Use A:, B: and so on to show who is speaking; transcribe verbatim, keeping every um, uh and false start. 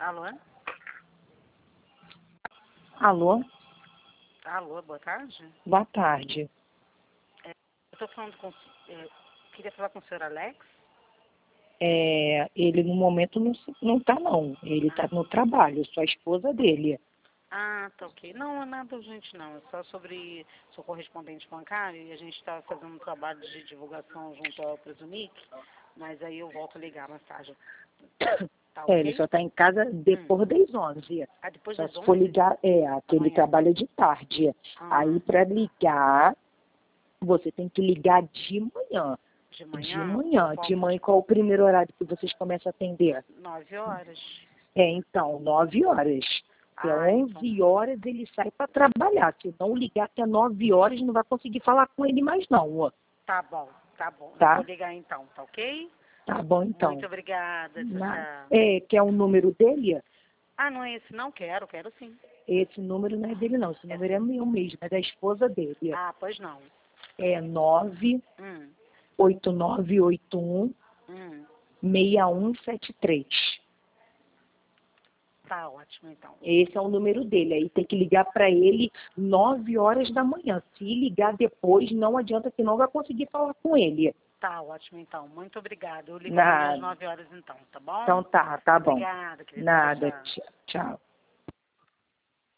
A: Alô?
B: Alô?
A: Alô, boa tarde.
B: Boa tarde.
A: É, eu estou falando com... É, queria falar com o senhor Alex?
B: É, ele no momento não, se- não tá não. Ele tá no trabalho, sou a esposa dele.
A: Ah, tá ok. Não, é nada urgente não. É só sobre... Sou correspondente bancário e a gente está fazendo um trabalho de divulgação junto ao Presunic, mas aí eu volto a ligar mais tarde. Tá
B: É,
A: ok?
B: ele só tá em casa depois das onze.
A: Ah, depois
B: Só
A: das
B: se for
A: onze?
B: ligar, é, que ele
A: Amanhã.
B: trabalha de tarde.
A: Ah,
B: Aí para ligar, você tem que ligar de manhã.
A: de
B: De
A: manhã?
B: manhã,
A: Por
B: de
A: volta
B: manhã, qual o primeiro horário que vocês começam a atender?
A: de nove horas.
B: É, então, nove horas. Até
A: Ah, então...
B: onze horas ele sai para trabalhar. Se não ligar até nove horas, não vai conseguir falar com ele mais não, ó.
A: Tá bom, tá bom. Eu
B: Tá?
A: vou ligar então, tá ok?
B: Tá bom, então.
A: Muito obrigada, tchau,
B: Na,
A: tchau.
B: é, quer o número dele?
A: Ah, não é esse não? Quero, quero sim.
B: Esse número não é dele não, esse número é meu mesmo, é da esposa dele.
A: Ah, pois não.
B: É nove
A: Hum,
B: oito nove oito um
A: hum.
B: seis um sete três.
A: Tá ótimo então.
B: Esse é o número dele. Aí tem que ligar para ele nove horas da manhã. Se ligar depois, não adianta que não vai conseguir falar com ele.
A: Tá ótimo então. Muito obrigada. Eu ligo amanhã às
B: Nada.
A: nove horas então, tá bom?
B: Então tá, tá bom.
A: Obrigada, querida. Tchau,
B: Nada.
A: tchau.
B: Tchau. Tchau.